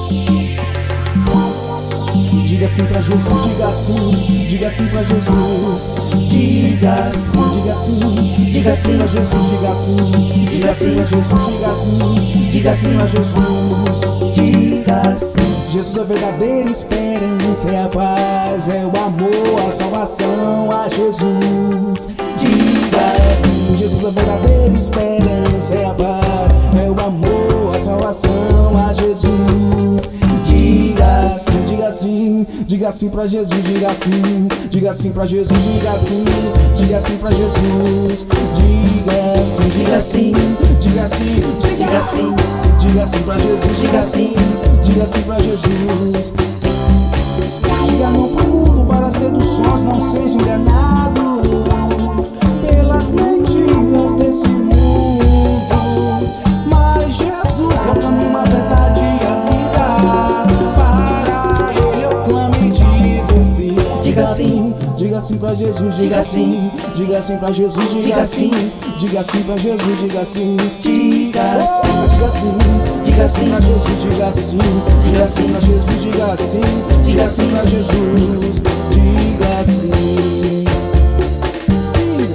Diga sim pra Jesus, diga sim, diga sim pra Jesus. Diga sim, diga sim, diga sim pra Jesus, diga sim, diga sim pra Jesus, diga sim, diga sim pra Jesus. Diga sim. Jesus é a verdadeira esperança, é a paz, é o amor, a salvação a Jesus. Diga sim, Jesus é a verdadeira esperança, é a paz, é o amor, a salvação a Jesus. Diga sim, diga sim, diga sim pra Jesus, diga sim, diga sim pra Jesus, diga sim, diga sim pra Jesus. Diga sim, diga sim, diga sim, diga sim, diga sim pra Jesus, diga sim, diga sim pra Jesus. Diga não pro mundo para seduções, não seja enganado pelas mentiras desse mundo. Mas Jesus é o caminho, a verdade e a vida. Para Ele eu clamo e digo sim. Diga sim, diga sim pra Jesus, diga sim, diga sim pra Jesus, diga sim, diga sim pra Jesus, diga sim. Diga sim, diga sim pra Jesus, diga sim, diga sim pra Jesus, diga sim, diga sim pra Jesus, diga sim. Sim.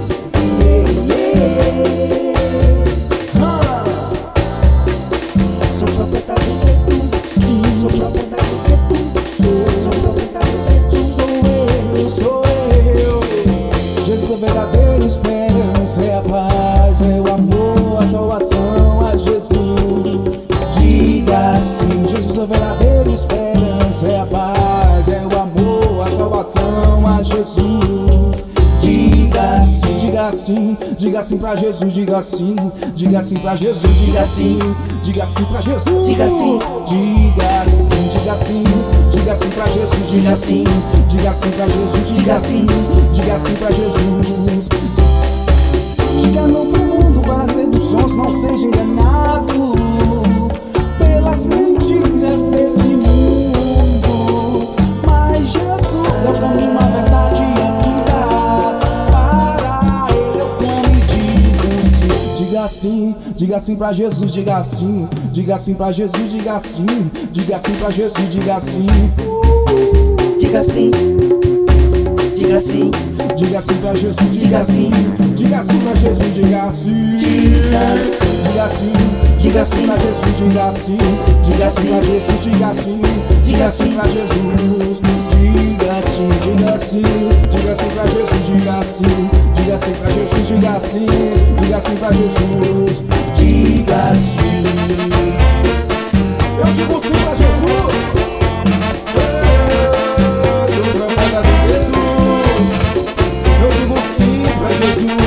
Sou proprietário de tudo, sim. Sou proprietário de tudo, sou proprietário de tudo. Sou eu. Jesus é a verdadeira esperança, é a paz, é o amor, a salvação a Jesus. Diga sim, Jesus é a verdadeira esperança, é a paz, é o amor, a salvação a Jesus. Diga sim, diga sim, diga sim pra Jesus, diga sim, diga sim pra Jesus, diga sim, diga sim pra Jesus, diga sim, diga sim, diga sim, diga sim pra Jesus, diga sim, diga sim pra Jesus, diga sim, diga sim pra Jesus. Diga não pro mundo para seduções, não seja enganado pelas mentiras desse mundo. Mas Jesus é o caminho, a verdade e a vida. Para Ele eu clamo e digo sim. Diga sim pra Jesus, diga sim, diga sim pra Jesus, diga sim, diga sim pra Jesus, diga sim. Diga sim, diga sim, diga sim pra Jesus, diga sim, diga sim pra Jesus, diga sim, diga sim, diga sim pra Jesus, diga sim, diga sim pra Jesus, diga sim, diga sim pra Jesus, diga sim, diga sim, diga sim pra Jesus, diga sim, diga sim pra Jesus, diga sim, diga sim pra Jesus, diga sim. Eu digo sim pra Jesus. Sou o profeta do gueto. Eu digo sim pra Jesus.